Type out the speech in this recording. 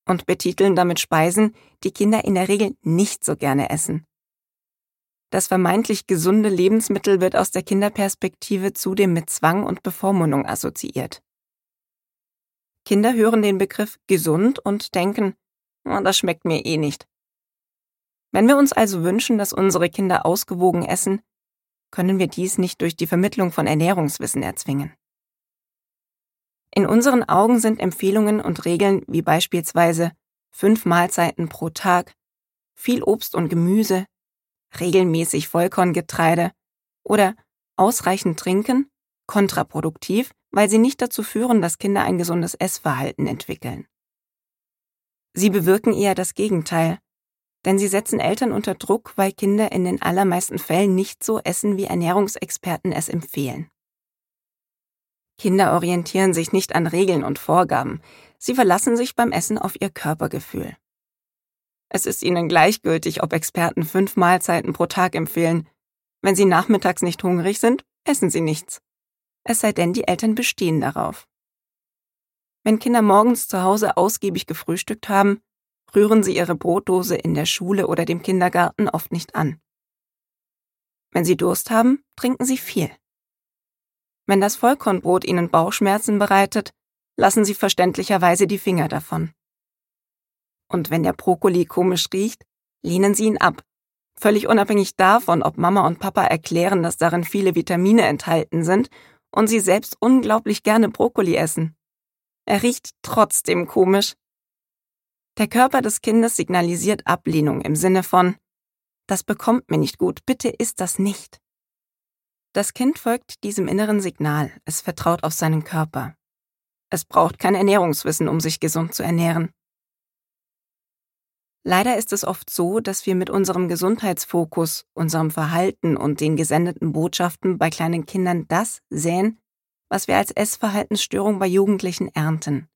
und betiteln damit Speisen, die Kinder in der Regel nicht so gerne essen. Das vermeintlich gesunde Lebensmittel wird aus der Kinderperspektive zudem mit Zwang und Bevormundung assoziiert. Kinder hören den Begriff gesund und denken, das schmeckt mir eh nicht. Wenn wir uns also wünschen, dass unsere Kinder ausgewogen essen, können wir dies nicht durch die Vermittlung von Ernährungswissen erzwingen. In unseren Augen sind Empfehlungen und Regeln wie beispielsweise 5 Mahlzeiten pro Tag, viel Obst und Gemüse, regelmäßig Vollkorngetreide oder ausreichend trinken kontraproduktiv, weil sie nicht dazu führen, dass Kinder ein gesundes Essverhalten entwickeln. Sie bewirken eher das Gegenteil, denn sie setzen Eltern unter Druck, weil Kinder in den allermeisten Fällen nicht so essen, wie Ernährungsexperten es empfehlen. Kinder orientieren sich nicht an Regeln und Vorgaben, sie verlassen sich beim Essen auf ihr Körpergefühl. Es ist ihnen gleichgültig, ob Experten 5 Mahlzeiten pro Tag empfehlen. Wenn sie nachmittags nicht hungrig sind, essen sie nichts. Es sei denn, die Eltern bestehen darauf. Wenn Kinder morgens zu Hause ausgiebig gefrühstückt haben, rühren sie ihre Brotdose in der Schule oder dem Kindergarten oft nicht an. Wenn sie Durst haben, trinken sie viel. Wenn das Vollkornbrot ihnen Bauchschmerzen bereitet, lassen sie verständlicherweise die Finger davon. Und wenn der Brokkoli komisch riecht, lehnen sie ihn ab, völlig unabhängig davon, ob Mama und Papa erklären, dass darin viele Vitamine enthalten sind und sie selbst unglaublich gerne Brokkoli essen. Er riecht trotzdem komisch. Der Körper des Kindes signalisiert Ablehnung im Sinne von, das bekommt mir nicht gut, bitte isst das nicht. Das Kind folgt diesem inneren Signal, es vertraut auf seinen Körper. Es braucht kein Ernährungswissen, um sich gesund zu ernähren. Leider ist es oft so, dass wir mit unserem Gesundheitsfokus, unserem Verhalten und den gesendeten Botschaften bei kleinen Kindern das säen, was wir als Essverhaltensstörung bei Jugendlichen ernten.